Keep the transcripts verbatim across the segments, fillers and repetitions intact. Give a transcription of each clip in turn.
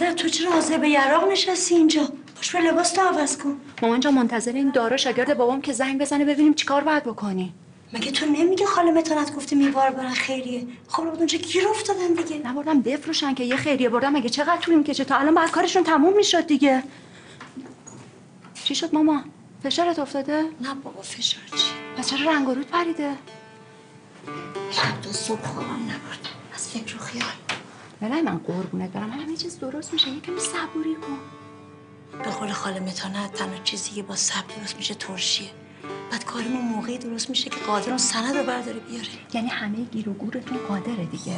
خاله تو چرا حاضر به یراق نشستی اینجا؟ باش به لباس تو عوض کن. مامان جان منتظر این دارا شاگرد بابام که زنگ بزنه ببینیم چیکار باید بکنی. مگه تو نمیگه خاله متانت گفته میوار برن خیریه؟ خب بود اونجا گیر افتادن دیگه. نبردم بفروشن که یه خیریه بردم. مگه چقدر طول میکشه تا الان بعد کارشون تموم میشد دیگه. چی شد ماما؟ فشارت افتاده؟ نه بابا فشار چی؟ پس چرا رنگ و رود پریده؟ شب تا صبح خوابم نبرد از فکر و خیال. بله من قربونت برم همه چیز درست میشه. یکم صبوری کن. به قول خاله متانت تنها چیزی که با صبر درست میشه ترشیه. بعد کارمون موقعی درست میشه که قادر اون سند رو برداره بیاره. یعنی همه گیر و گورتون قادره دیگه.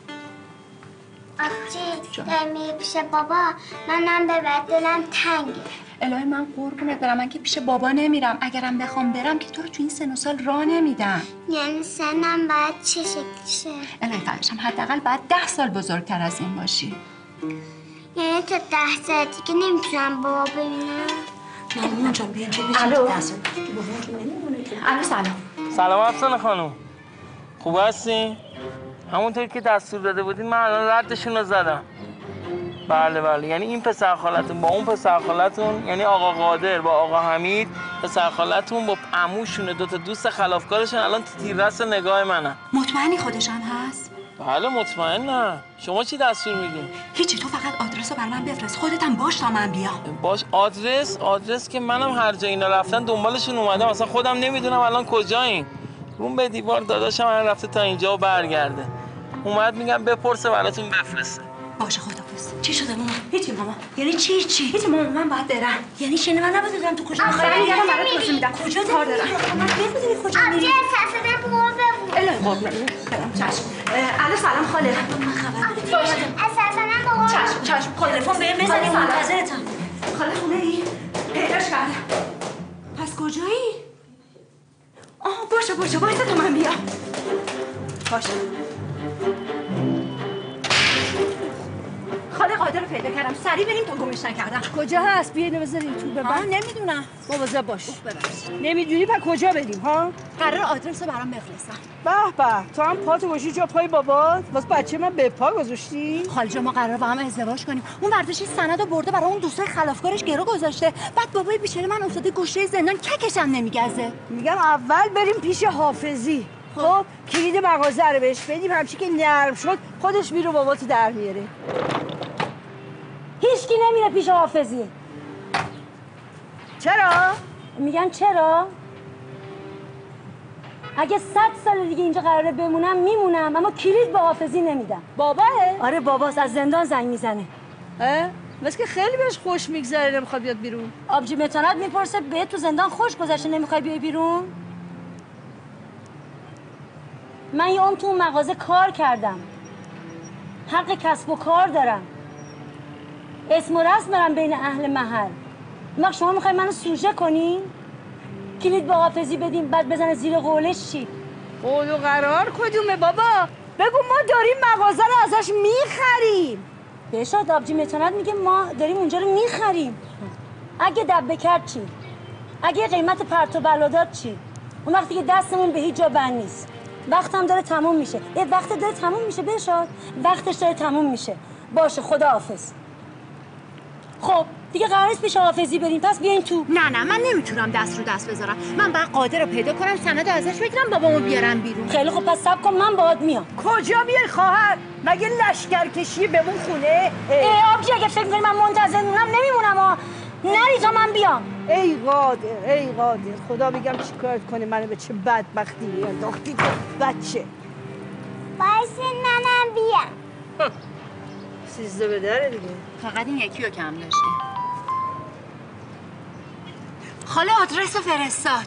آبجی دمی پیش بابا منم به بعد دلم تنگه. الهی من قربونت برم من که پیش بابا نمیرم. اگرم بخوام برم که تو رو تو این سن و سال راه نمیدم. یعنی سنم باید چه شکل شه؟ الهی فرشم حداقل بعد ده سال بزرگتر از این باشی. یعنی تا ده سال دیگه نمیتونم بابا ببینم؟ مامان جان بیا اینجا بشین. الو. ده سال دیگه بابا تو نمیمونه که. الو سلام. سلام افسانه خانم. خوب هستی؟ همونطور که دستور داده بودین من الان ردشون رو زدم. بله بله یعنی این پسر خالتون با اون پسر خالتون یعنی آقا قادر با آقا حمید پسر خالتون با عموشون دو تا دوست خلافکارشون الان تو تیررس نگاه منن. مطمئنی خودشم هست؟ بله مطمئنم. شما چی دستور میدین؟ هیچی تو فقط آدرس رو بر من بفرست. خودت هم باش تا من بیام. باش آدرس آدرس که منم هر جا اینا رفتن دنبالشون اومدم اصلا خودم نمیدونم الان کجایین. اون به دیوار داداشم من رفته تا اینجا و برگرده. اومد میگم بپرسه براتون بفرسته. باشه خدافظ. چی شده مامان؟ هیچی ماما. یعنی چی چی؟ هیچی ماما من باید برم. یعنی شنه من نبودم تو کجا آخه می‌خوای؟ میگم برات توضیح میدم. کجا کار دارم. من نمی‌دونی کجا میری؟ آبجی احساسه بابا ببون. الهی قربونت برم. چشم. الو سلام خاله. من خبر آبجی احساسه بابا. چشم چشم. تلفن بهم بزنی منتظرتم. خاله خونه ای؟ پیداش کردم. پس کجایی؟ آه باشه باشه باشه تا من بیام. باشه. خاله قادر رو پیدا کردم. سریع بریم تا گمش نکردم. کجا هست؟ بیا اینو بذاریم تو ببر. نمیدونم. مواظب باش. ببخشید. نمیدونی پس کجا بریم ها؟ قرار آدرس رو برام بفرستن. به به تو هم پاتو گوشی جا پای بابات واسه بچه من به پا گذاشتی؟ خاله جان ما قرار با هم ازدواج کنیم. اون برداشت سند رو برده برای اون دوستای خلافکارش گرو گذاشته. بعد بابای بیچاره من افتاده گوشه زندان ککش هم نمیگزه. میگم اول بریم پیش حافظی. خب کلید مغازه رو بهش بدیم همچی که نرم شد خودش میره باباتو در میاره. هیچکی نمیره پیش حافظی. چرا؟ میگم چرا؟ اگه صد سال دیگه اینجا قراره بمونم میمونم اما کلید به حافظی نمیدم. باباه؟ آره باباست از زندان زنگ میزنه. اه؟ بس که خیلی بهش خوش میگذره نمیخواد بیاد بیرون. آبجی متانت میپرسه به تو زندان خوش گذشته نمیخوای بیای بیرون؟ من یه عمر تو اون مغازه کار کردم. حق کسب و کار دارم. اسم و رسم دارم بین اهل محل. ما شما میخوای منو سوژه کنین؟ کلید به حافظی بدیم بعد بزنه زیر قولش چی؟ قول و قرار کدومه بابا؟ بگو ما داریم مغازه رو ازش میخریم. بهشاد آبجی متانت میگه ما داریم اونجا رو میخریم. اگه دبه کرد چی؟ اگه قیمت پرت و بلا داد چی؟ اون وقتی که دستمون به هیچ جا بند نیست. وقتم داره تموم میشه. یه وقت داره تموم میشه بهشاد. وقتش داره تموم میشه. باشه خداحافظ. خب دیگه قرار نیست پیش حافظی بریم پس بیاین تو. نه نه من نمیتونم دست رو دست بذارم. من باید قادر رو پیدا کنم سند ازش بگیرم بابامو بیارم بیرون. خیلی خب پس صبر کن من باهات میام. کجا میای خواهر؟ مگه لشکرکشی بمون خونه؟ ای آبجی اگه فکر کنی من منتظر میمونم نمیمونم ها. نری تا من بیام. ای قادر ای قادر خدا بگم چیکارت کنه منو به چه بدبختی انداختی بچه. باشه منم بیام. سیزده به دره دیگه. فقط این یکی رو کم داشتی. خاله آدرس رو فرستاد.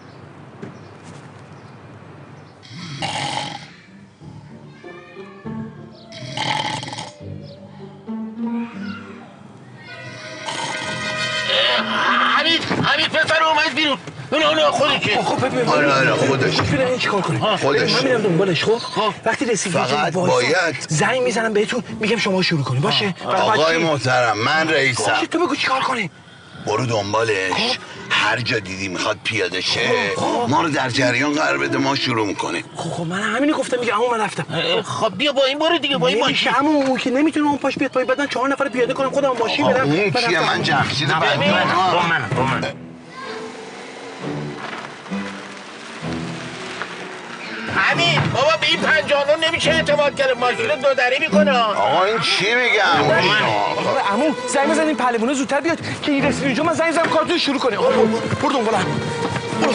حمید حمید پسر اومد بیرون. نه نه خودشه. خب ببین آره آره خودش. ببین این چیکار کنیم؟ خودش. من میرم دنبالش خب. وقتی رسید فقط باید زنگ میزنم بهتون میگم شما شروع کنید باشه؟ آقای محترم من رئیسم. تو بگو چیکار کنیم؟ برو دنبالش هر جا دیدی میخواد پیاده شه ما رو در جریان قرار بده، ما شروع میکنیم. خب خب من همینی گفتم میگه عمو من رفتم. خب بیا با این برو دیگه، با این ماشین. عمو اون که نمیتونه اون پاش بیاد پای بدن چهار نفر پیاده کنم خودم ماشین برم. اون کیه؟ من جمشید بعدی با من با من همین بابا به این پنجانون نمیشه اعتماد کرد، ماشین رو دو دری میکنه. آقا این چی میگه عمو؟ عمو زنگ بزن این پهلوونه زودتر بیاد که این رسید اینجا، من زنگ زدم کارتون شروع کنه. برو برو دنبالم برو.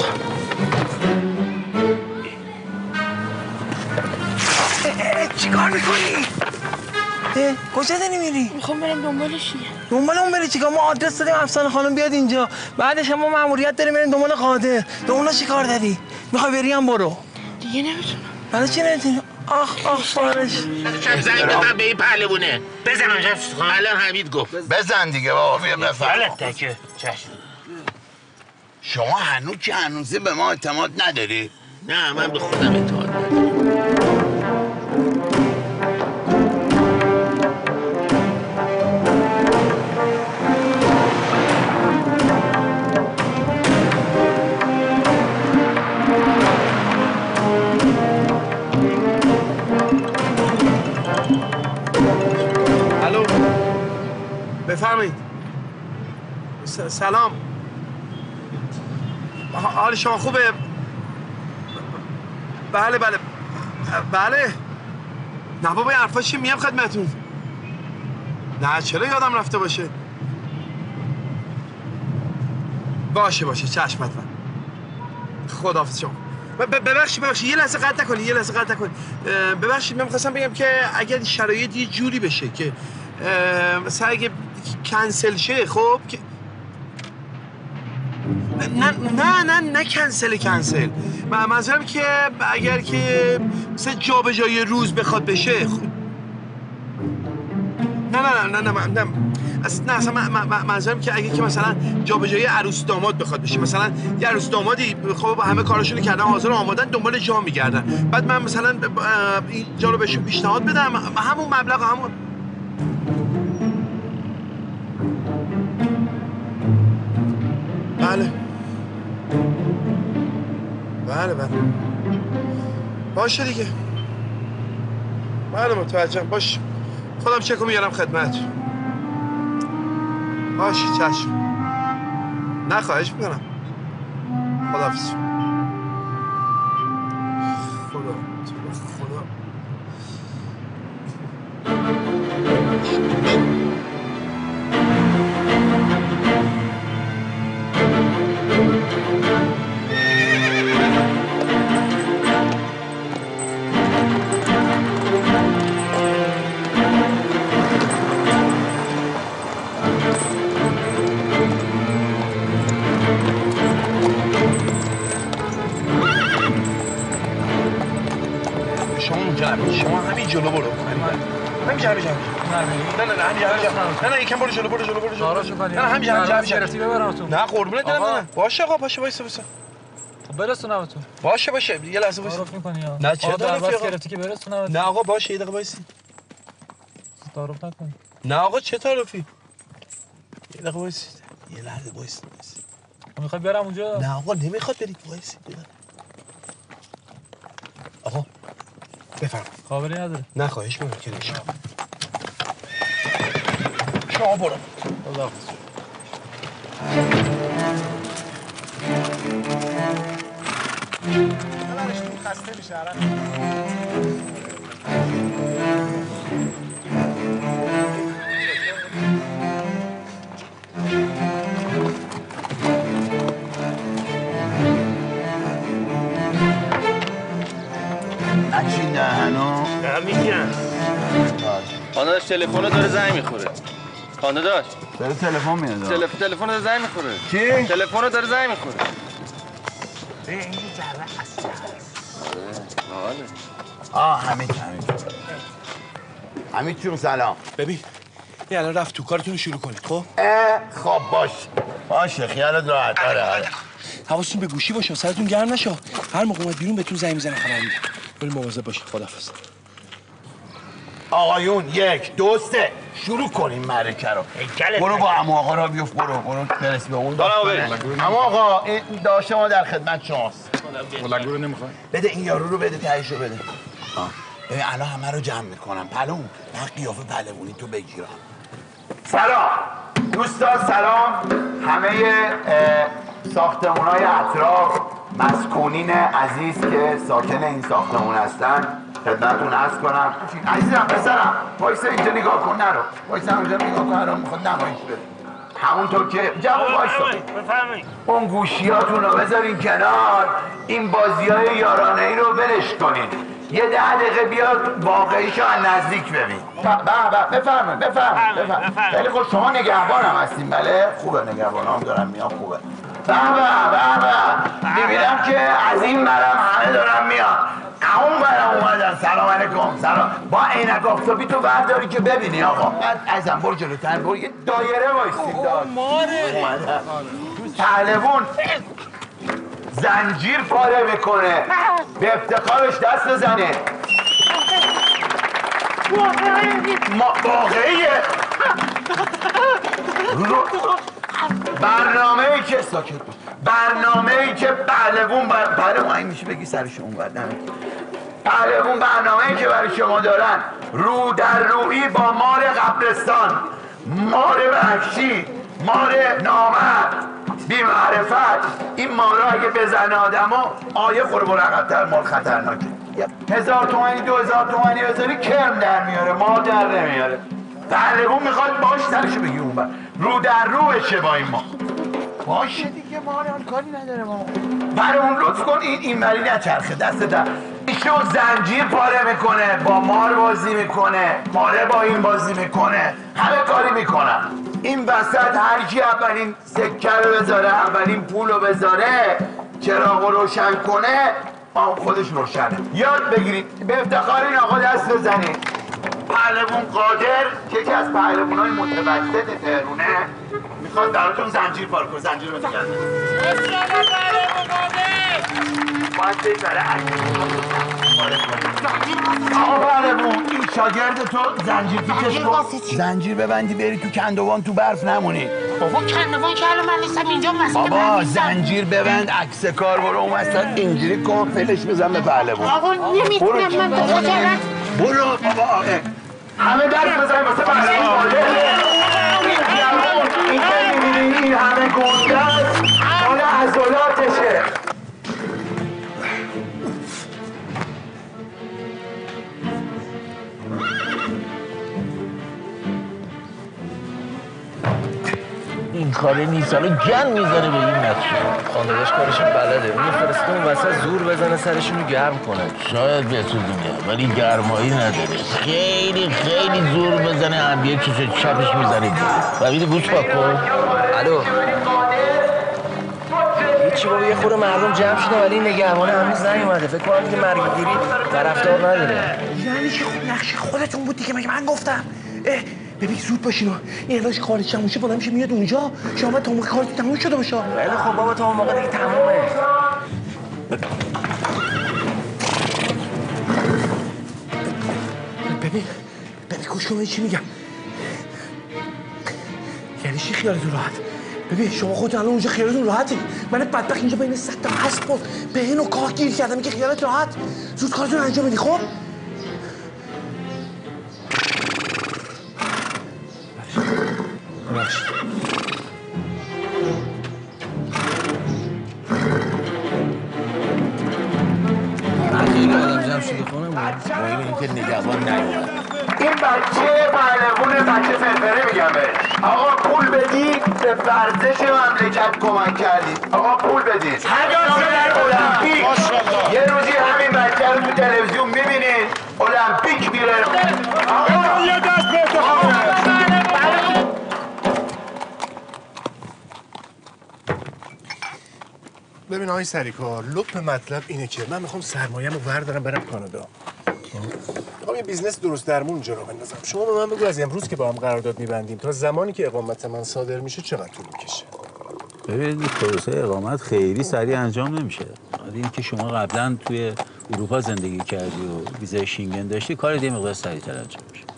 چیکار میکنی؟ کجا داری میری؟ میخوام برم دنبالش. دنبال اون بری چیکار؟ ما آدرس دادیم افسانه خانم بیاد اینجا، بعدش هم ما مأموریت داریم بریم دنبال قادر. دنبال چیکار داری؟ میخوای بری هم برو. دیگه نمیتونم. برای چی نمیتونی؟ آخ آخ فارش. زنگ بزن به این پهلوونه. بزن اونجا الان حمید گفت. بزن دیگه بابا بیا بفرما. بله تکه چشم. شما هنوز که هنوزه به ما اعتماد نداری؟ نه من به خودم اعتماد ندارم. الو بفرمایید. سلام، حال شما خوبه؟ بله بله بله. نه بابا این حرفا چی؟ میام خدمتتون. نه چرا یادم رفته باشه؟ باشه باشه چشم حتما. خداحافظ شما. ببخشید ببخشید یه لحظه قطع نکنید، یه لحظه قطع نکنید. ببخشید من می‌خواستم بگم که اگر شرایط یه جوری بشه که مثلا اگه کنسل شه، خب که نه نه نه نه کنسل کنسل من منظورم که اگر که مثلا جابجایی روز بخواد بشه خب... نه نه نه نه نه نه اصلا نه اصلا من منظورم که اگه که مثلا جابجایی عروس داماد بخواد بشه، مثلا یه عروس دامادی خب همه کاراشونو کردن حاضر و آمادن دنبال جا میگردن، بعد من مثلا این جا رو بهشون پیشنهاد بدم همون مبلغ همون. بله بله بله باشه دیگه. بله متوجهم. باش خودم چکو میارم خدمت. باشه چشم. نه خواهش میکنم. خداحافظ. خدا خدا شما همین جلو برو. همین جلو جلو. نه نه نه همین جلو جلو. نه نه یکم برو جلو برو جلو برو جلو. نه همین جلو جلو جلو. نه قربونت برم نه. باشه آقا باشه وایسا وایسا. خب برسونمتون. باشه باشه یه لحظه وایسا. تعارف می‌کنی یا؟ نه چه تعارفی گرفتی که برسونمتون. نه آقا باشه یه دقیقه وایسی. تعارف نکن. نه آقا چه تعارفی؟ یه دقیقه وایسی. یه لحظه وایسی. میخوای برم اونجا؟ نه آقا نمیخواد بری وایسی. آقا بفرم. خبری نداره. نه خواهش می‌کنم که نمیشه. شما برو. خداحافظ. خسته میشه الان. نچین دهنو. نه میگم. خانه داشت تلفن داره زنگ میخوره. خانه داشت. داره تلفن میاد. تلفن تلفن داره زنگ میخوره. کی؟ تلفن داره زنگ میخوره. این ذره هست. آره. آه حمید حمید. حمید جون سلام. ببین این الان رفت تو کارتون رو شروع کنید خب؟ خب باش. باشه خیالت راحت. آره آره. حواستون به گوشی باشه، سرتون گرم نشه. هر موقع اومد بیرون بهتون زنگ میزنه خبر میده. ولی مواظب باشه. خداحافظ. آقایون یک دو سه شروع کنیم معرکه رو. برو با عمو آقا را بیفت، برو برو برس به اون داستانه. عمو آقا این داشته ما در خدمت شماست. ملنگو رو نمیخوای؟ بده این یارو رو بده، تهیشو بده. آه. ببین الان همه رو جمع میکنم. پلون من قیافه پهلوانی تو بگیرم. سلام دوستان، سلام همه ساختمونای اطراف، مسکونین عزیز که ساکن این ساختمون هستن خدمتتون عرض کنم. عزیزم پسرم وایسا اینجا نگاه کن، نرو وایسا اونجا نگاه کن، الان میخواد نمایش بده همونطور که جواب وایسا. اون گوشیاتون رو بذارین کنار، این بازیای یارانه ای رو ولش کنین، یه ده دقیقه بیاد واقعیشو از نزدیک ببین. بفرمایید بفرمایید بفرمایید. خیلی خوب، شما نگهبانم هستین؟ بله خوبه، نگهبانام دارم میان، خوبه. به به به میبینم که از این برم همه دارم میان، اون برم اومدن. سلام علیکم. سلام. با عینک آفتابی تو برداری که ببینی آقا. ازم برو جلوتر، برو یه دایره وایسیم. دار ماره پهلوون زنجیر پاره میکنه، به افتخارش دست بزنه. واقعیه. برنامه ای که ساکت بود، برنامه ای که پهلوون بر... پهلوون این میشه بگی سرش اون بر نمی پهلوون برنامه ای که برای شما دارن رو در رویی با مار قبرستان، مار وحشی، مار نامرد بی معرفت. این مارا اگه بزنه آدمو آیه قرب رقبتر مال خطرناکه. هزار تومانی دو هزار تومانی بذاری کرم در میاره، مال در نمیاره. پهلوون میخواد باش سرشو بگی اون بر رو در رو بشه با این ما. باشه دیگه، ما هم کاری نداره ما. برای اون لطف کن این این بری نچرخه دست در. ایشون زنجیر پاره میکنه، با مار بازی میکنه، ماره با این بازی میکنه، همه کاری میکنن. این وسط هر کی اولین سکه رو بذاره، اولین پول رو بذاره، چراغ رو روشن کنه، خودش روشنه. یاد بگیرید، به افتخار این آقا دست بزنید. پهلوون قادر که یکی از پهلوان‌های متوسط تهرونه میخواد براتون زنجیر پاره کنه. زنجیر رو بگردن. اصلا پهلوون قادر باید بذاره پاره کنه. آقا پهلوون این شاگرد تو زنجیر پیچش کن، زنجیر ببندی بری تو کندوان تو برف نمونی. بابا کندوان که الان من نیستم اینجا مسئله. بابا زنجیر ببند، عکس کار برو اون وسط اینجوری کن، فلش بزن به پهلوون. آقا نمیتونم من به خاطرت. برو بابا همه دست بزنیم واسه پهلوون قادر. این که میبینی این همه گنده است مال عضلاتشه. این کاره نیست، حالا گن میذاره به این نتیجه. خانواده‌اش کارشون بلده، میفرسته اون وسط زور بزنه سرشون رو گرم کنه. شاید بسوزونه ولی گرمایی نداره. خیلی خیلی زور بزنه هم یه چیز چپش میزنه و بیده گوش پاک کن. الو هیچی بابا، یه خورده مردم جمع شده ولی نگهبانه هنوز نیومده. فکر کنم دیگه مرگگیری طرفدار نداره. یعنی چی؟ خب نقشه خودتون بود دیگه، مگه من گفتم؟ اه ببین زود باشین، این علاج خارج تموم شه، بلند میشه میاد اونجا. شما تا موقع کارتون تموم شده باشه. خیلی خب بابا، تا اون موقع دیگه تمومه. ببین ببین گوش کن چی میگم. یعنی چی خیالتون راحت؟ ببین شما خودتون الان اونجا خیالتون راحته. من بدبخت اینجا بین صد تا هست بود به اینو کاه گیر کردم که خیالت راحت. زود کارتون انجام بدی. خب ببخشید. خیلی آدم جمع شده خونه بود. مهم این که نگهبان نیومد. این بچه پهلوون بچه فرفره میگم بهش. آقا پول بدید به ورزش مملکت کمک کردید. آقا پول بدید. در المپیک یه روزی همین بچه رو تو تلویزیون میبینید المپیک میره. آقا یه دست به اتخابه. ببین آقای سریکار، لپ مطلب اینه که من میخوام سرمایه‌مو وردارم برم کانادا. میخوام یه بیزنس درست درمون اینجا رو بندازم. شما به من بگو از امروز که با هم قرارداد میبندیم تا زمانی که اقامت من صادر میشه چقدر طول میکشه؟ ببین پروسه اقامت خیلی سریع انجام نمیشه. این که شما قبلا توی اروپا زندگی کردی و ویزای شینگن داشتی، کار دیگه مقدار سریع‌تر انجام میشه.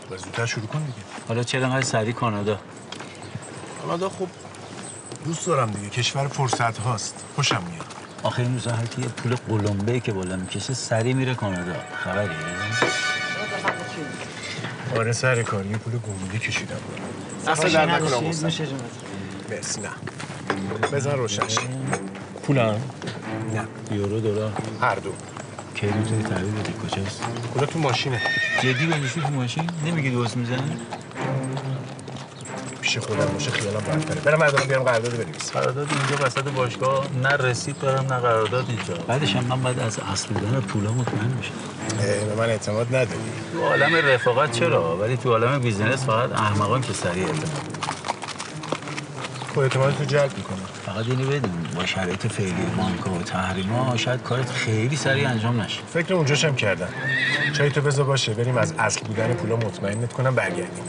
باید زودتر شروع کن دیگه. حالا چرا انقدر سریع کانادا؟ کانادا خب دوست دارم دیگه، کشور فرصت هاست، خوشم میاد. آخه این روزا هر کی یه پول قلمبه که بالا میکشه سریع میره کانادا. خبری؟ آره سر کار یه پول گنگی کشیدم بالا. اصلا در نکنم مستم. مرسی. نه بزن روشنش. پولم؟ نه. یورو دلار؟ هر دو. کی میتونی تحویل بدی؟ کجاست؟ کجا؟ تو ماشینه. جدی بنشی تو ماشین؟ نمیگی دوست میزنی؟ پیش خودم باشه خیالم راحت‌تره. برم مردم بیارم قرارداد بنویسم. قرارداد اینجا وسط باشگاه نه رسید دارم نه قرارداد اینجا. بعدش هم من بعد از اصل بودن پولا مطمئن میشم. به من اعتماد نداری. تو عالم رفاقت چرا؟ ولی تو عالم بیزینس فقط احمقان که سریع اعتماد. خود اعتمادتو جلب میکنه. فقط اینو بدون با شرایط فعلی بانک‌ها و تحریم‌ها شاید کارت خیلی سریع انجام نشه. فکر اونجاش هم کردم. چای تو بذار باشه بریم از اصل بودن پولا مطمئنت کنم برگردیم.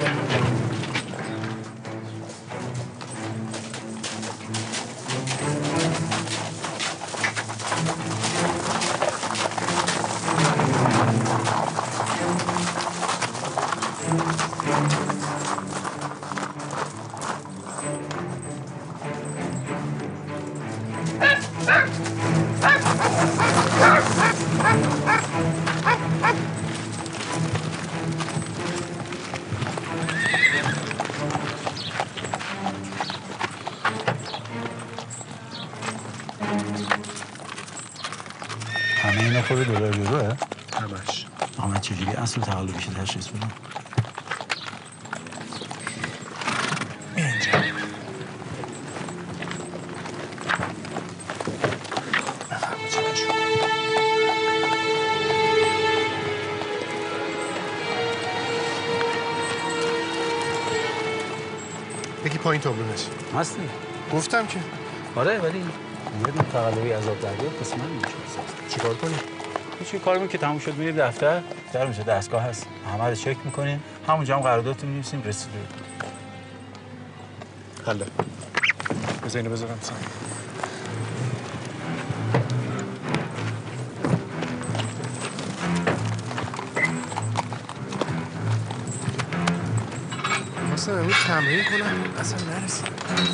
همه اینا خود دلار یوروه؟ همش. آقا من چجوری اصل تقلبیش تشخیص بدم؟ اینجا. یکی پایین تابلونش. هستی؟ گفتم که. آره ولی یه دونه تقلبی عذاب دریافت قسمت نمیشه. چیکار کنیم؟ هیچ کار می‌کنیم که تموم شد میریم دفتر، در اونجا دستگاه هست. همه رو چک می‌کنیم، همونجا هم قراردادتون می‌نویسیم رسیده. حالا. بذار اینو بذارم سر. مثلا امروز تمرین کنم اصلا نرسیدم.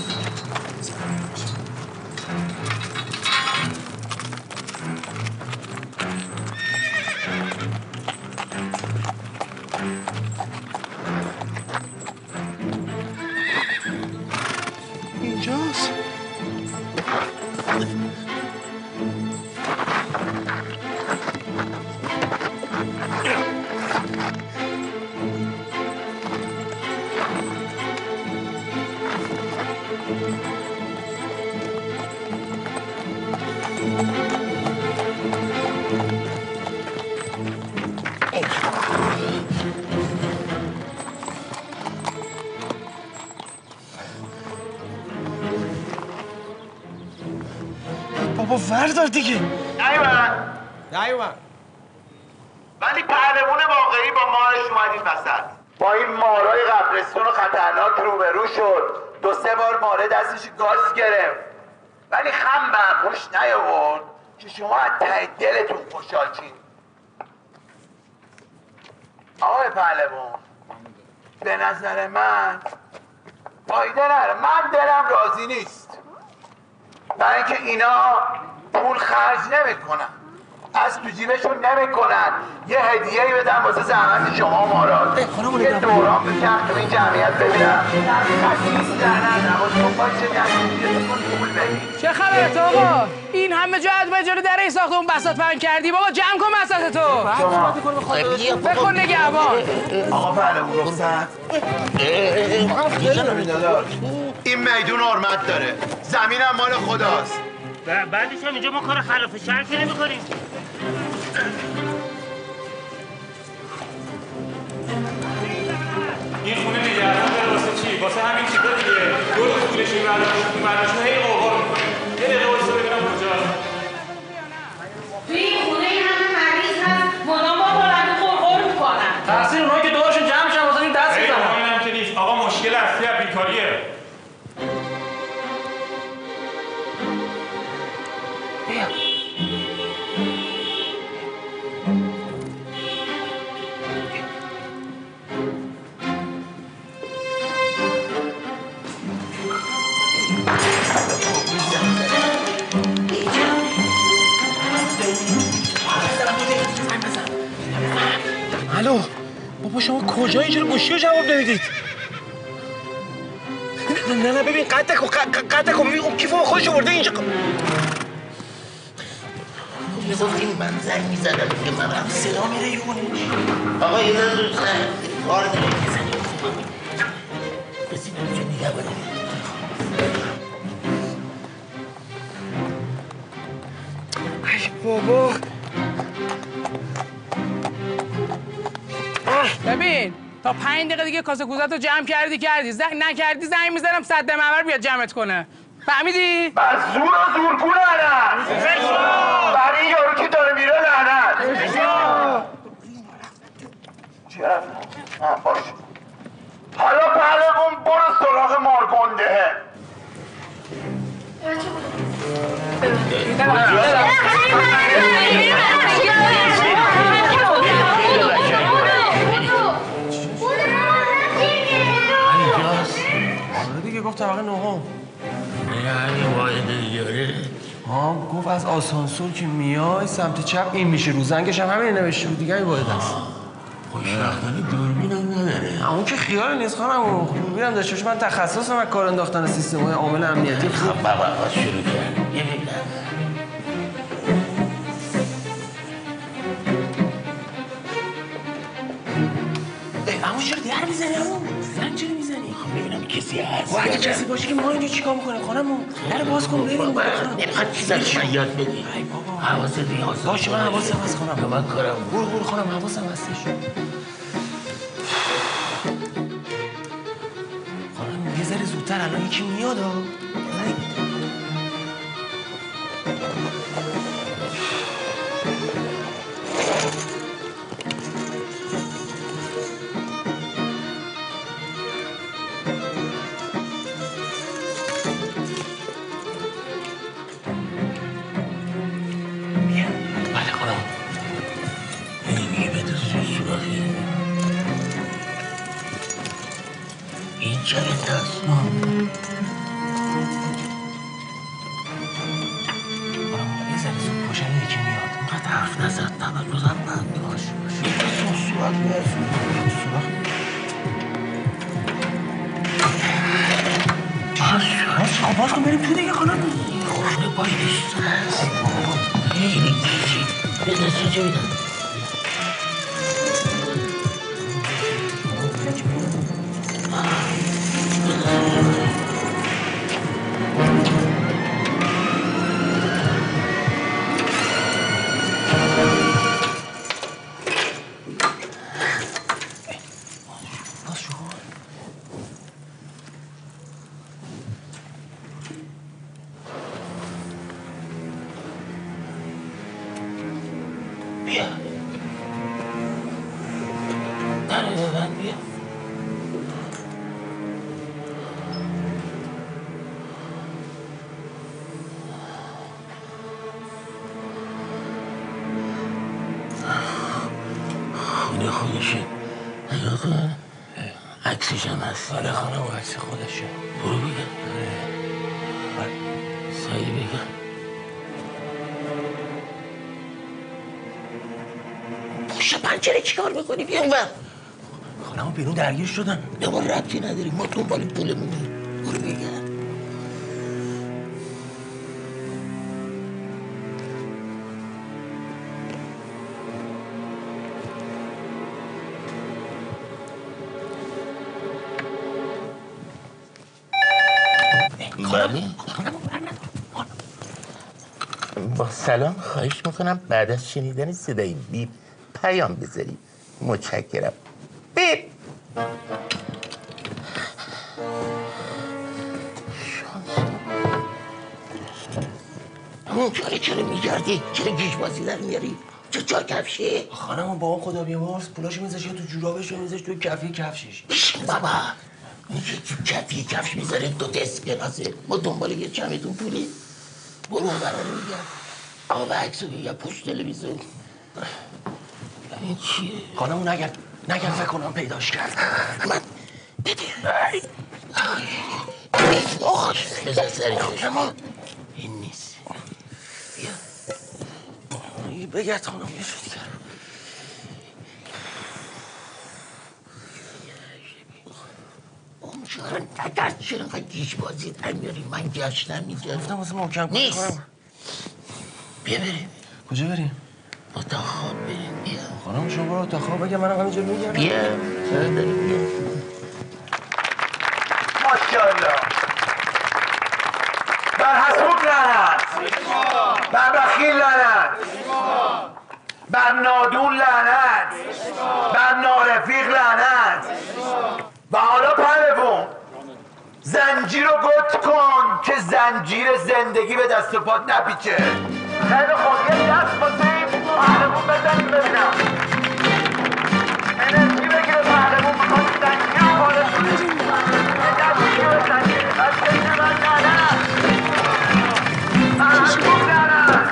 اینجاست. بابا وردار دیگه. نیومد نیومد. ولی پهلوون واقعی با مارش اومدین وسط. با این مارای قبرستون و خطرناک روبرو شد. دو سه بار ماره دستش گاز گرفت. ولی خم به موش نیاورد که شما از ته دلتون خوشحال چین. آقای پهلوون به نظر من فایده نره. من دلم راضی نیست. برای اینکه اینا پول خرج نمیکنن، از تو جیبشون نمیکنن، یه هدیه‌ای بدن واسه زحمت شما و مارا. یه دوران بکن تو این جمعیت ببینم. چه خبرت آقا؟ این همه جهت به جلو در این ساختمون بساط پهن کردی. بابا جمع کن بساط تو. بکن نگهبان. آقا پهلوون رخصت. این میدون حرمت داره. زمینم مال خداست. بعدش هم اینجا ما کار خلاف شرع که نمی‌کنیم. این خونه نگهبان داره واسه چی؟ واسه همین چیزا دیگه. دو روز طولش این مرداشون هی قوقا می‌کنه. یه دقیقه واسه ببینم کجاست. توی این خونه این همه مریض هست، مدام با بلند قرقر می‌کنن. تقصیر اونایی که دورشون جمع میشن واسه این دست می‌زنن. اینم که نیست. آقا مشکل اصلی از بیکاریه. بیا. الو بابا شما کجا اینجوری گوشی رو جواب نمیدید؟ نه نه نه ببین قطع کن قطع کن ببین اون کیفو خودش برده اینجا. میگفتیم من زنگ میزدم که من هم صدا میره یونه. آقا یه ذره زودتر کار داره میزنیم. بسید اونجا نگه بدیم. ای بابا ببین تا پنج دقیقه دیگه کاسه کوزت رو جمع کردی کردی زنگ نکردی زنگ میزنم صد معبر بیاد جمعت کنه فهمیدی؟ بس زور و زورگو لعنت برای این یارو که داره میره لعنت چه رفت؟ باش حالا پهلوون برو سراغ مارگونده دیگه گفت طبقه نهم یعنی واحد دیگه ها گفت از آسانسور که میای سمت چپ این میشه رو زنگش هم همین نوشته بود دیگه این واحد است خوشبختانه دوربین هم نداره اون که خیال نیست خانم دوربینم داشته باشه من تخصصم از کار انداختن سیستم‌های عامل امنیتی خب بابا شروع کرد یه ببینم اما چرا در میزنی اما؟ زنگ چرا میزنی؟ خب ببینم کسی هست و اگه کسی باشه که ما اینجا چیکار میکنیم خانم در باز کن بریم نمیخواد چیزش من یاد بدی ای بابا حواست نیاز باشه من حواسم هست خانم من کارم برو برو خانم حواسم هستش خانم یه ذره زودتر الان یکی میاد ها باز کن بریم تو دیگه خانم خونه بایدش هست خیلی گیشی به دستی چه بیدن عکسش هم هست آره خانم عکس خودشه برو بگم سعی بگم پشت پنجره چیکار میکنی بیا اونور خانم بیرون درگیر شدن به ما ربطی نداری ما دنبال پولمونی برو بگم با سلام خواهش میکنم بعد از شنیدن صدای بیپ پیام بذاری متشکرم بیپ همون چاره چرا میگردی؟ چرا گیش بازی در میاری؟ چه جا کفشه؟ خانم با اون خدا بیامرز پولاشو میذاشه تو جورابش و میذاشه تو کفی کفشش بابا اون که تو کفی کفش میذاره دو تا اسکناسه ما دنبال یه چمتون پولی برو اون برای میگم آقا عکسو یا پشت تلویزیون این چیه؟ خانم نگل نگل فکر کنم پیداش کرد من بده آخ بذار سری خوش این نیست. بیا بگرد خانم یه شو دیگر. اون چرا ندرد چرا اینقدر گیش بازی در میاری؟ من گشتم اینجا. گفتم واسه محکم کنم. نیست. بیا بریم. کجا بریم؟ اتاق خواب بریم. بیا. خانم شما برو اتاق خواب بگم منم همینجا میگم. بیا. چرا داریم بیا. ماشاءالله. بر حسود لعنت. بر بخیل لعنت. بر نادون لعنت. بر نارفیق لعنت. و حالا پهلوان زنجیر رو گت کن که زنجیر زندگی به دست و پات نپیچه. خیلی خوب یه دست باسیم پهلوان بزنیم ببینم. انرژی بگیره پهلوان میخواد زنجیر رو پاره کنه. یه دست بگیره زنجیر از بین من نرم. پهلوان نرم.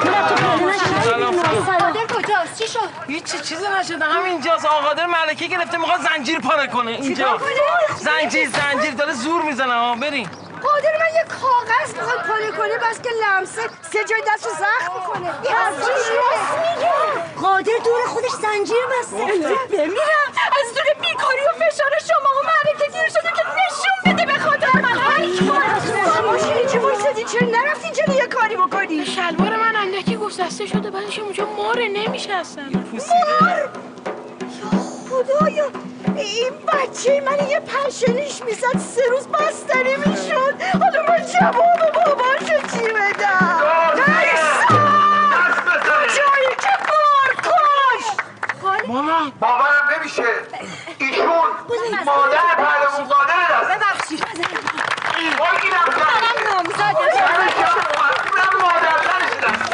سلادر کجاست؟ چی شد؟ هیچی چیزی نشده همینجاست. آقادر ملکه گرفته میخواد زنجیر پاره کنه اینجا. زنجیر زنجیر داره زور میزنه. ها بریم. قادر من یه کاغذ میخواد پاره کنه بس که لمسه سه جای دست رو زخم میکنه. راست میگه. قادر دور خودش زنجیر بسته. بمیرم از دور بیکاری و فشار شما و معرکه گیر شده که نشون بده به خاطر من. ماشینی چی وایسادی؟ چرا نرفتی جلو یه کاری بکنی؟ شلوار من اندکی گسسته شده بعدش اونجا ماره نمیشه اصلا. مار؟ خدایا این بچه من یه پنشنیش میزد سه روز بستنی میشد. حالا من جواب باباشو چی بدم؟ نیستا جایی که بار کش. مامان باورم نمیشه ایشون مادر پهلوان قادر است. ببخشید وای گیرم کرد. منم نامزد من مادرترش دست.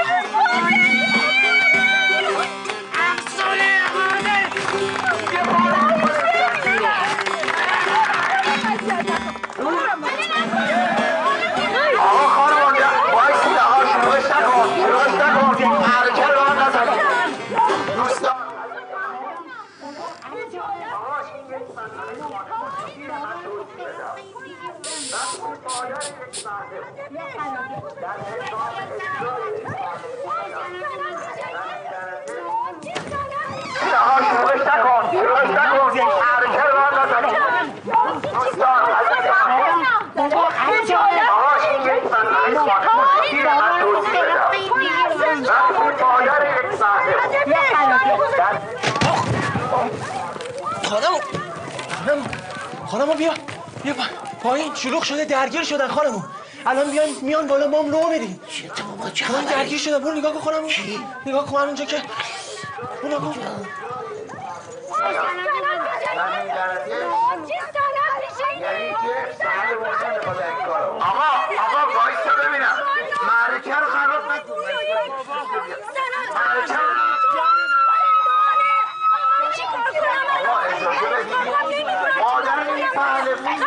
آقا خانواده وایسید آقا شروعش نکن شروعش نکن حرکت رو هم نزنید دوستان آقا شروعش نکن شروعش نکن حرکت رو هم نزنید دوستان آقا این یک مسئله خانواده من توضیح بدم وقتی مادر یک خانم خانم خانم بیا بیا پایین شلوغ شده درگیر شدن خانمو. الان بیان میان بالا ما هم لو میریم. خانم درگیر شدن برو نگاه کن خانم. نگاه کن اونجا که برو نگاه کن. آقا آقا وایسا ببینم معرکه رو خراب نکن. معرکه رو آقا اجازه بدید مادر این پهلوی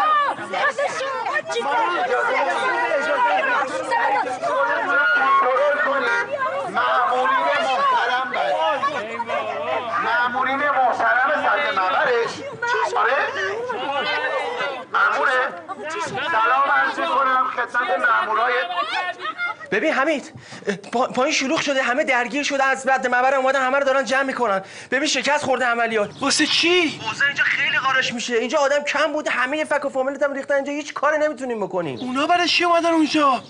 مامورین محترم باید مامورین محترم سطح مبرش آره؟ ماموره؟ سلام عرض کنم خدمت مامورای ببین حمید پا... پایین شلوغ شده همه درگیر شده از بعد مبر اومدن همه رو دارن جمع میکنن. ببین شکست خورده عملیات. واسه چی؟ اوضاع اینجا خیلی قارش میشه. اینجا آدم کم بوده همه فک و فامیلت هم ریختن اینجا هیچ کاری نمیتونیم بکنیم. اونا برای چی اومدن اونجا؟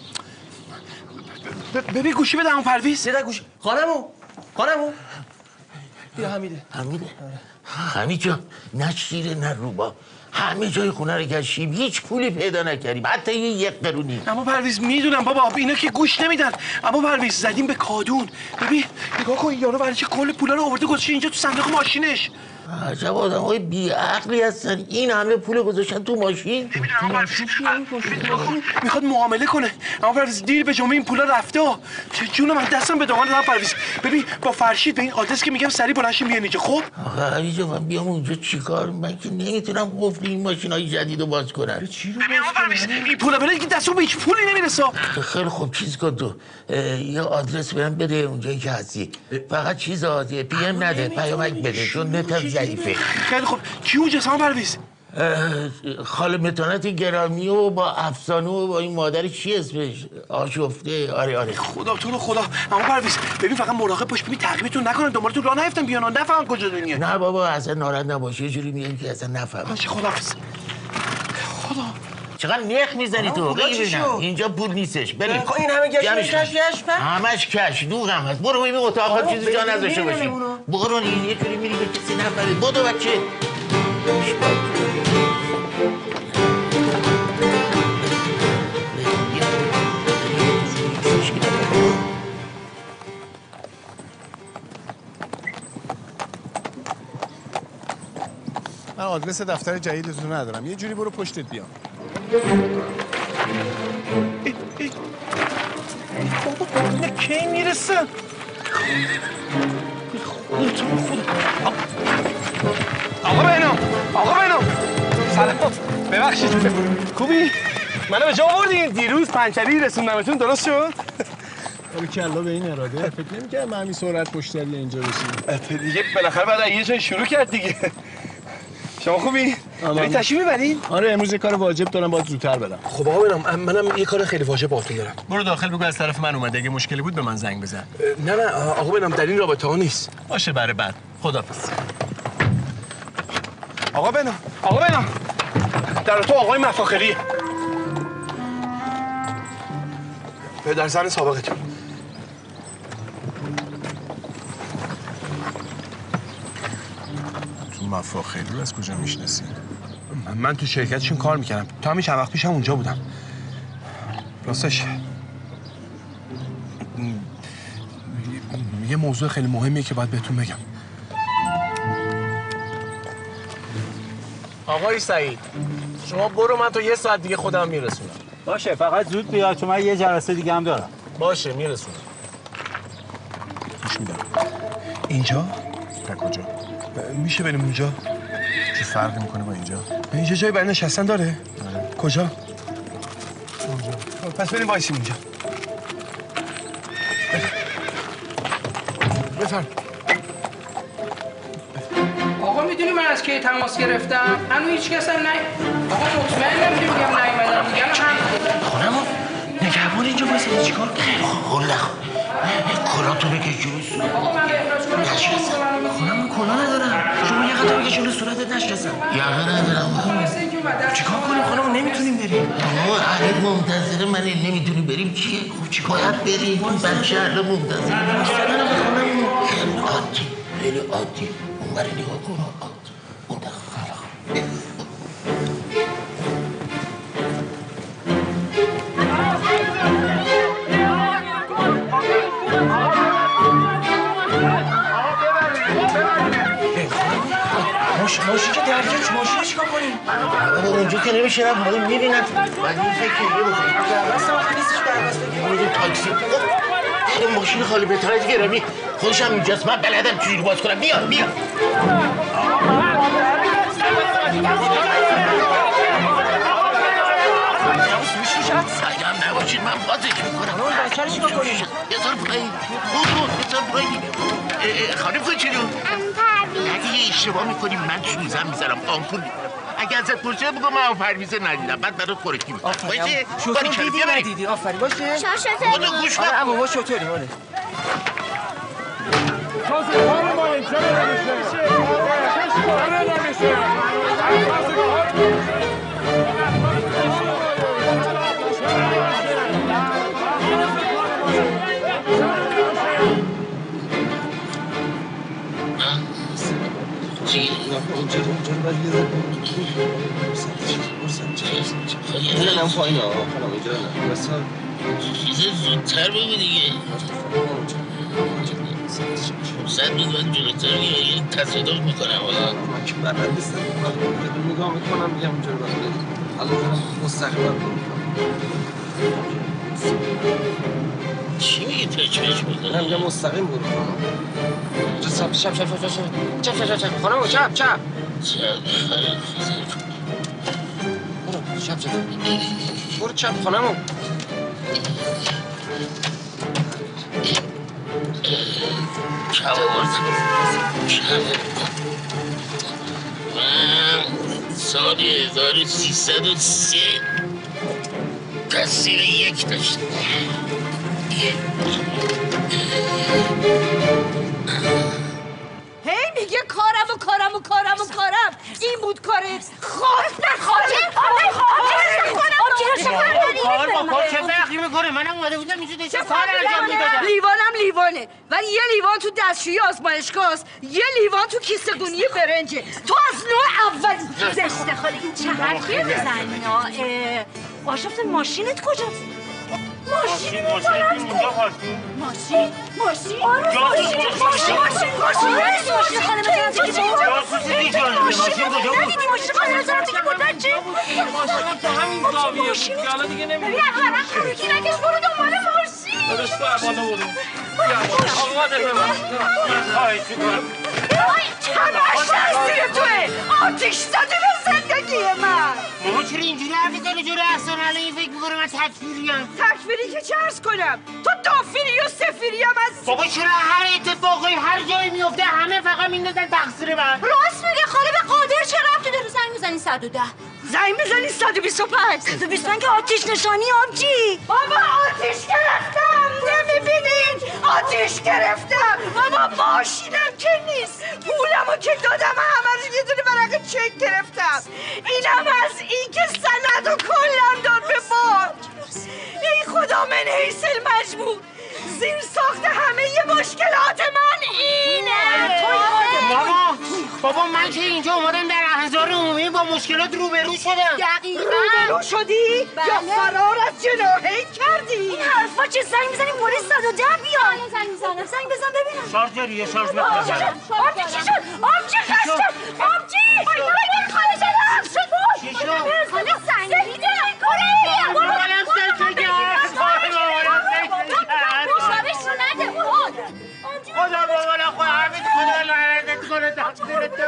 ببین گوشی بده اون پرویز. بده گوشی. خانمو خانمو بیا حمیده. حمیده حمید جان نه شیره نه روبا همه جای خونه رو گشتیم هیچ پولی پیدا نکردیم حتی یه یک قرونی. اما پرویز میدونم بابا اینا که گوش نمیدن. اما پرویز زدیم به کادون. ببین نگاه کن یارو برای چه کل پولا رو آورده گذاشته اینجا تو صندوق ماشینش. عجب آدم‌های بی‌عقلی هستن این همه پول گذاشتن تو ماشین. میخواد معامله کنه. اما پرویز دیر به جمعه این پولا رفته. جون من دستم به دامن دادم پرویز. ببین با فرشید به این آدرس که میگم سری بلنشیم بیان اینجا. خب آخه علی من بیام اونجا چیکار؟ من که نمیتونم قفل این ماشینای جدید رو باز کنم. چی رو باز کنم؟ این پولا بره که دستم به هیچ پولی نمیرسه. خیلی خوب چیز کن تو یه آدرس بهم بده اونجایی که هستی. فقط چیز عادیه پی ام نده پیامک بده چون نتم ضعیفه. خیلی خوب کی اونجاست؟ اما پرویز خاله متانت گرامی و با افسانه و با این مادر چی اسمش آشفته. آره آره خدا تو رو خدا. اما پرویز ببین فقط مراقب باش ببین تعقیبتون نکنن دنبالتون راه نیفتن بیان نفهم کجا دنیا. نه بابا اصلا ناراحت نباش یه جوری میگم که اصلا نفهم. باشه خداحافظ. خدا چقدر نخ میزنی تو؟ ببینم اینجا پول نیستش. بریم. خب این همه گشت کش کش همش کش دوغم هست. برو این اتاق چیزی جا نداشته باشی. برو این یه جوری میری به کسی نفره. بدو بچه. من آدرس دفتر جدیدتون ندارم. یه جوری برو پشتت بیام. بابا کی میرسه؟ آقا بینام آقا بینام سلام ببخشید خوبی؟ منو به جا آوردین دیروز پنچری رسوندمتون درست شد؟ ولی کلا به این اراده فکر نمی‌کردم من همین سرعت پشتری اینجا بشیم. دیگه بالاخره بعد یه جای شروع کرد دیگه. شما خوبی؟ داری تشریف میبرین؟ آره امروز یه کار واجب دارم باید زودتر برم. خب آقا ببینم منم یه کار خیلی واجب باهاتون دارم. برو داخل بگو از طرف من اومده. اگه مشکلی بود به من زنگ بزن. نه نه آقا ببینم در این رابطه ها نیست. باشه برای بعد. خدافظ. آقا ببینم آقا ببینم در تو آقای مفاخری. پدر زن سابقتون. مفاخری رو از کجا میشناسی؟ من, من تو شرکتشون کار میکردم. تو همین چند وقت پیشم اونجا بودم. راستش یه موضوع خیلی مهمیه که باید بهتون بگم. آقای سعید شما برو من تا یه ساعت دیگه خودم میرسونم. باشه فقط زود بیا چون من یه جلسه دیگه هم دارم. باشه میرسونم. گوش میدم. اینجا؟ تا کجا؟ میشه بریم اونجا؟ چه فرقی میکنه با اینجا؟ اینجا جای برای نشستن داره؟ آره. کجا؟ اونجا. پس بریم وایسیم اونجا. بفرم. آقا میدونی من از کی تماس گرفتم؟ هنوز هیچ کس هم نه. آقا مطمئنم که میگم نیومدم میگم هم. خانمو نگهبان اینجا واسه چیکار کنه؟ خلا کلاتو بکش جلو. آقا من اخراج کنم. خانم کلا ندارم. شما یه قطعه بکش جلو صورتت نشناسم. یقه ندارم. چیکار کنیم خانم نمیتونیم بریم. آقا علی منتظر منه نمیتونیم بریم چیه؟ خب چی باید بریم؟ این بچه الان منتظر منه. خیلی عادی خیلی عادی. اون برای نگاه کن عادی. اون دقیقه ماشین که درگیر شد ماشین چیکار کنیم؟ بابا اونجا که نمیشه رفت حالا میبینن بعد این فکر یه بکنیم راست آخه نیستش دربست بگیم یه تاکسی این ماشین خالی بترج گرامی خودشم اینجاست من بلدم چجوری باز کنم بیا بیا سگم نباشید من بازش میکنم اون بچه رو چیکار کنیم؟ یه سال پایی خود خود یه سال پایی خانم کوچولو اگه یه اشتباه میکنیم من شوزم میزنم آمپول میکنم اگه ازت پرسیدم بگو من پرویزه ندیدم بعد برات خورکی میکنم باشه شطور دیدی ندیدی آفرین باشه شطوری خودو گوش کن آره اما ما شطوری ماله اینم پایین ها خانم اینجا نه بس چیز زودتر بگو دیگه صد میدون جلوتر یه تصادف میکنم حالا من که برد نیستم نگاه میکنم میگم اونجا رو بخواه الان مستقیمم چی میگی پچ پچ میکنم؟ من میگم مستقیم برو چپ چپ چپ چپ چپ چپ چپ چپ خانم چپ چپ برو چپ چپ برو چپ خانم چپ برد چپ من سال هزار و سیصد و سه تصویر یک داشته. هی میگه کارم و کارم و کارم و کارم. این بود کارت. خواهد نخواهد کار با کار چه فرقی میکنه؟ منم اومده بودم اینجا داشتم کار انجام میدادم. لیوانم لیوانه، ولی یه لیوان تو دستشویی آزمایشگاه است، یه لیوان تو کیسه گونی برنجه. تو از نوع اولی زشته خاله این چه حرفیه میزنی؟ آشفت ماشینت کجاست؟ ماشین ماشین اینجا خواستی؟ ماشین؟ ماشین؟ جاسوس ماشین ماشین ماشین ماشین خاله مثلا تو که جاسوس دیگه ماشین کجا بود؟ ندیدی ماشین خاله مثلا تو که بردن چی؟ ماشینم تو همین زاویه بود که حالا دیگه نمیدونم. ببین اقلا خروکی نکش برو دنبال ماشین. داداش تو عباده برو. آماده به من. خواهش میکنم. همش تقصیر توه. آتیش زدی به زندگی من. ماما چرا اینجوری حرف می‌زنی جلوی احسان؟ الان این فکر می‌کنه من تکفیریم. تکفیری که چه عرض کنم؟ تو دافیری و سفیری هم هستی. بابا چرا هر اتفاقی هر جایی میفته همه فقط میندازن تقصیر من؟ راست میگه خاله، به قادر چه ربطی داره؟ زنگ میزنی صد و ده. زنگ میزنی صد و بیست و پنج. صد و بیست و پنج که آتیش نشانی آبجی. بابا آتیش گرفتم. نمیبینین؟ آتیش گرفتم. بابا ماشینم که نیست. پولمو که دادم همه رو یه دونه برق چک گرفتم. اینم از این که سند و کلم داد به بانک. ای خدا من حیث المجموع. زیر ساخت همه مشکلات من اینه. بابا بابا من که اینجا اومدم در احضار عمومی با مشکلات روبرو شدم. دقیقاً روبرو شدی؟ بله. یا فرار از جناحین کردی؟ این حرفا چه؟ زنگ میزنی پلیس صد و ده بیان. زنگ میزنم. زنگ بزن ببینم. شارژر یه شارژ بزن. آبجی چی شد؟ آبجی خست شد. آبجی وای وای خاله شدم شد. چی شد؟ خاله سنگیده. برو برو مامانم سلطه کرد. مامانم سلطه کرد. مشابهش رو نده. خدا مامانم خدا حمید خدا لعنتت کنه تقصیر تو.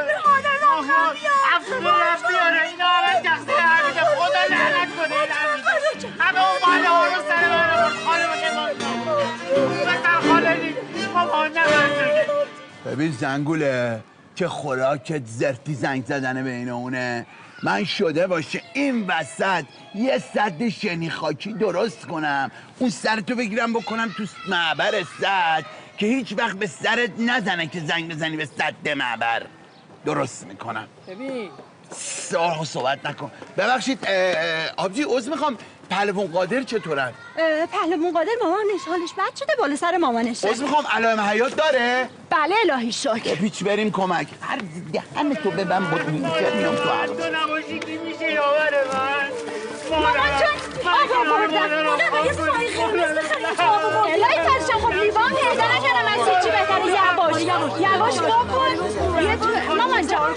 افسون بیاره اینا همه تقصیر حمید خدا لعنت کنه این حمید. همه اون مال ها رو سر من رو خاله بکنم. بسر خاله نید. مامان نمرسونه. ببین زنگوله که خوراکت زرتی زنگ زدنه بین اونه. من شده باشه این وسط یه سد شنی خاکی درست کنم، اون سرتو بگیرم بکنم تو معبر سد که هیچ وقت به سرت نزنه که زنگ بزنی به سد معبر. درست میکنم. ببین ساخ صحبت نکن. ببخشید آبجی عذر میخوام، پهلوان قادر چطورن؟ پهلوان قادر مامانش حالش بد شده بالا سر مامانشه. عذر میخوام علائم حیات داره؟ بله الهی شکر. پیچ بریم کمک. هر دهن تو ببن با ویلچر میام تو عروس. تو نباشی که میشه یاور من. مامان جان آب آوردن. مادر یه سایی قرمز بخریم تو آب آوردن. الهی فرشا خب لیوان پیدا نکردم از هیچی بهتره. یواش یواش بکن. یه تو مامان جان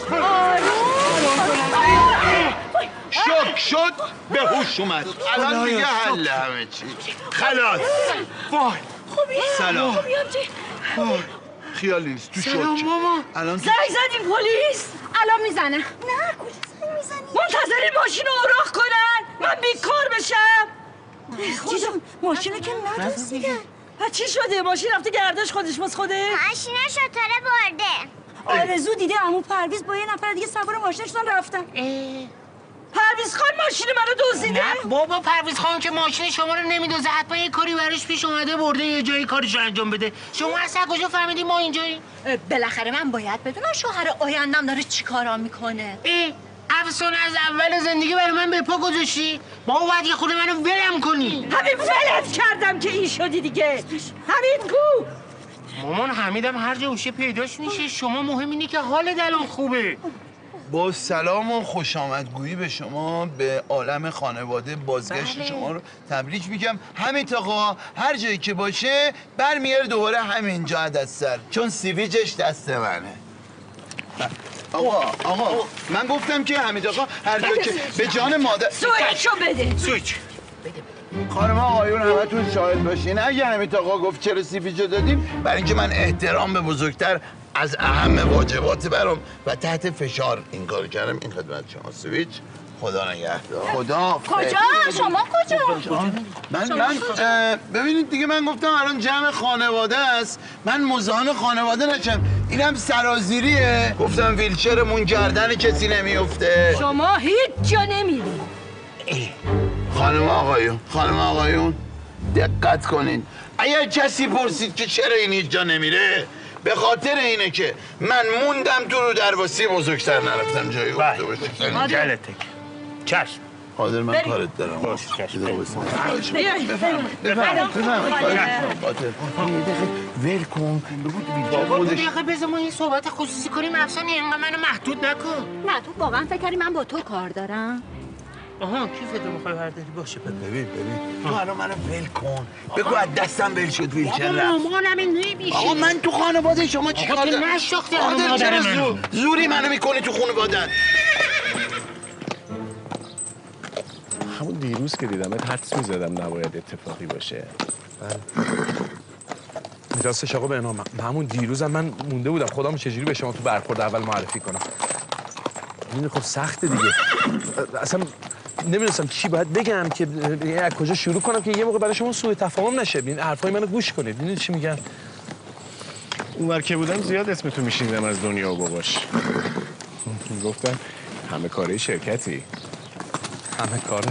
شک شد به هوش اومد. الان دیگه حل همه چی. خلاص. وای خوبی؟ سلام. خوبی آبجی؟ خیالی نیست تو شد. سلام ماما. الان زنگ زدیم پلیس. الان میزنه. نه کجا زنگ میزنی؟ منتظرین ماشین رو اوراق کنن من بیکار بشم. خودم ماشینو که ندوستیدن. ها چی شده؟ ماشین رفته گردش خودش باز خوده؟ ماشین شطوره برده. آرزو دیده عمو پرویز با یه نفر دیگه سوار ماشینشون رفتن. پرویز خان ماشین منو دزدیده؟ نه بابا پرویز خان که ماشین شما رو نمیدوزه، حتما یه کاری براش پیش اومده برده یه جایی کارش رو انجام بده. شما اصلا کجا فهمیدی ما اینجاییم؟ بالاخره من باید بدونم شوهر آیندم داره چیکارا میکنه. ای افسون از اول زندگی برای من به پا گذاشتی؟ بابا باید یه خود منو ولم کنی. همین ولت کردم که این شدی دیگه. همین کو؟ مامان حمیدم هر جا اوشه پیداش میشه. شما مهم اینه که حال الان خوبه. با سلام و خوش آمدگویی به شما به عالم خانواده بازگشت بله. شما رو تبریک میگم. همین آقا هر جایی که باشه برمیگرده دوباره همینجا از سر، چون سیویجش دست منه. آقا آقا من گفتم که حمید آقا هر جایی که به جان مادر سویچو بده. سویچ خانم آقایون همتون شاهد باشین. اگه حمید آقا گفت چرا سیویجو دادیم، برای اینکه من احترام به بزرگتر از اهم واجبات برام و تحت فشار این کار کردم. این خدمت شما سویچ خدا نگهدار. خدا کجا؟ شما کجا؟ من من ببینید دیگه من گفتم الان جمع خانواده است. من مزاحم خانواده نشم. اینم سرازیریه. گفتم ویلچرمون گردن کسی نمیفته. شما هیچ جا نمیری. خانم آقایون خانم آقایون دقت کنین. اگر کسی پرسید که چرا این هیچ جا نمیره، به خاطر اینه که من موندم تو رو درواسی بزرگتر نرفتم جایی افته باشه. جلتک چشم قادر من کارت دارم. باش چشم ول کن. بابا دو دقیقه بذار ما یه صحبت خصوصی کنیم. افسانه اینقدر منو محدود نکن. نه تو واقعا فکر کردی من با تو کار دارم؟ آها کی فکر می‌خوای برداری باشه ببین ببین تو الان منو ول کن. بگو از دستم ول شد ویلچر رفت. بابا مامانم نمیشه. آقا من تو خانواده شما چیکار دارم؟ آقا تو نشاختی قادر چرا زور زوری منو میکنی تو خانواده‌ات؟ همون دیروز که دیدمت حدس می‌زدم نباید اتفاقی باشه. راستش آقا بهنام همون دیروزم من مونده بودم خودم چجوری به شما تو برخورد اول معرفی کنم. این خب سخته دیگه. اصلا نمیدونستم چی باید بگم که از کجا شروع کنم که یه موقع برای شما سوء تفاهم نشه. این حرفای منو گوش کنید. ببینید چی میگم. اونور که بودم زیاد اسمتو میشنیدم از دنیا و باباش. گفتن همه کاره شرکتی. همه کاره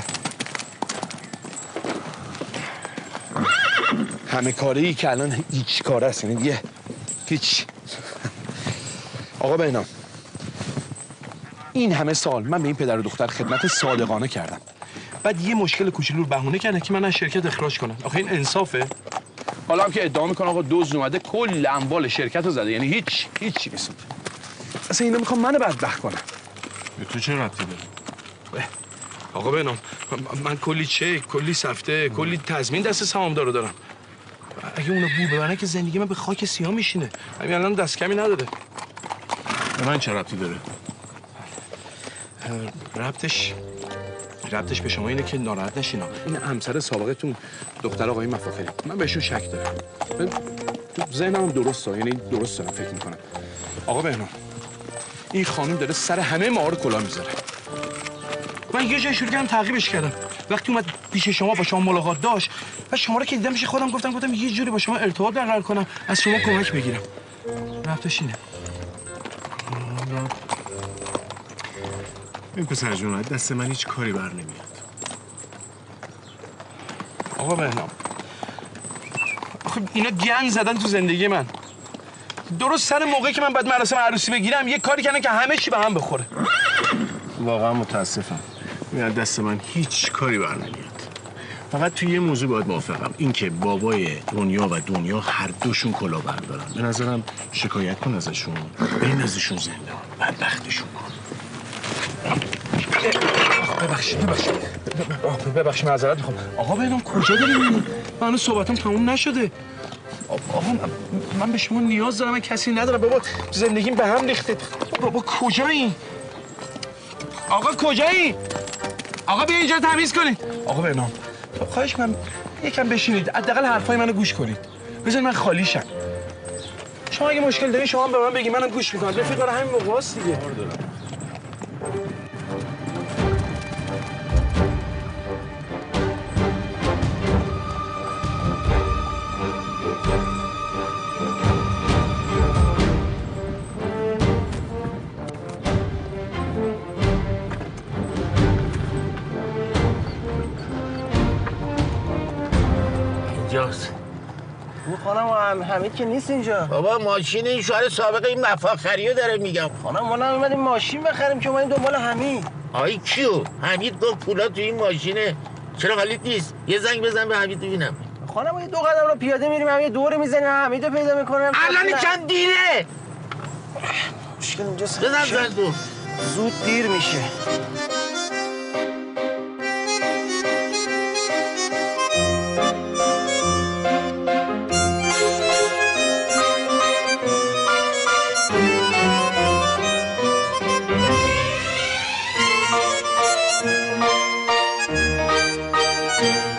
همه کاره ای که الان هیچ کاره است. یعنی دیگه هیچ. آقا بهنام این همه سال من به این پدر و دختر خدمت صادقانه کردم. بعد یه مشکل کوچولو رو بهونه کردن که من از شرکت اخراج کنم. آخه این انصافه؟ حالا هم که ادعا میکنه آقا دزد اومده کل اموال شرکت رو زده. یعنی هیچ هیچی نیست. اصلا اینا میخوام منو بدبخت کنم. به تو چه ربطی داره؟ آقا بهنام من کلی چک، کلی سفته، کلی تضمین دست سهامدارو دارم. اگه اونا بو ببرن که زندگی من به خاک سیاه میشینه. همین الان دست کمی نداره. به من چه ربطی داره؟ ربطش ربطش به شما اینه که ناراحت نشینا. این همسر سابقتون دختر آقای مفاخری. من بهشون شک دارم. من تو ذهنم درسته، یعنی درست دارم فکر میکنم. آقا بهنام این خانم داره سر همه ما رو کلا میذاره. من یه جای شروع کردم تعقیبش کردم. وقتی اومد پیش شما با شما ملاقات داشت و شما رو که دیدم پیش خودم گفتم گفتم یه جوری با شما ارتباط برقرار کنم از شما کمک بگیرم. رفتش اینه. این پسر جون دست من هیچ کاری بر نمیاد. آقا بهنام خب اینا گند زدن تو زندگی من. درست سر موقعی که من باید مراسم عروسی بگیرم یه کاری کردن که همه چی به هم بخوره. واقعا متاسفم. این دست من هیچ کاری بر نمیاد. فقط توی یه موضوع باید موافقم. این که بابای دنیا و دنیا هر دوشون کلاهبر دارن. به نظرم شکایت کن ازشون. بریم ازشون زندان. بدبختشون کن. ببخشید ببخشید ببخشید معذرت میخوام. آقا بهنام کجا داری میری؟ من هنوز صحبتم تموم نشده. آقا من به شما نیاز دارم. من کسی ندارم. بابا زندگیم به هم ریخته. بابا کجایی؟ آقا کجایی؟ آقا بیا اینجا تمیز کنید. آقا بهنام خواهش من یکم بشینید. حداقل حرفای منو گوش کنید. بذارید من خالی شم. شما اگه مشکل دارین شما به من بگید منم گوش میکنم. رفیق داره همین موقع است دیگه. اون خانم هم حمید که نیست اینجا. بابا ماشین این شوهر سابقه این مفاخریو داره میگم. خانم ما اومدیم ماشین بخریم که اومدیم دنبال حمید. آی کیو؟ حمید گفت پولا تو این ماشینه. چرا حالیت نیست؟ یه زنگ بزن به حمید ببینم. خانم یه دو قدم رو پیاده میریم هم یه دور میزنیم حمیدو پیدا میکنیم. الان چند دیره؟ مشکل اینجاست. بزن زن تو. زود دیر میشه. Thank you.